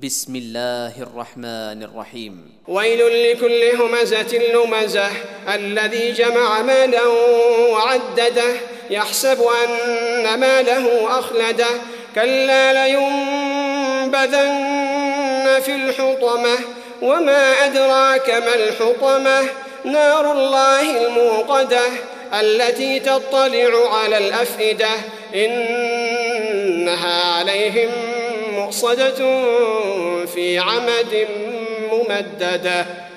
بسم الله الرحمن الرحيم. ويل لكل همزة لمزة الذي جمع مالا وعدده يحسب أن ماله أخلده كلا لينبذن في الحطمة وما أدراك ما الحطمة نار الله الموقدة التي تطلع على الأفئدة إنها عليهم مؤصدة في عمد ممددة.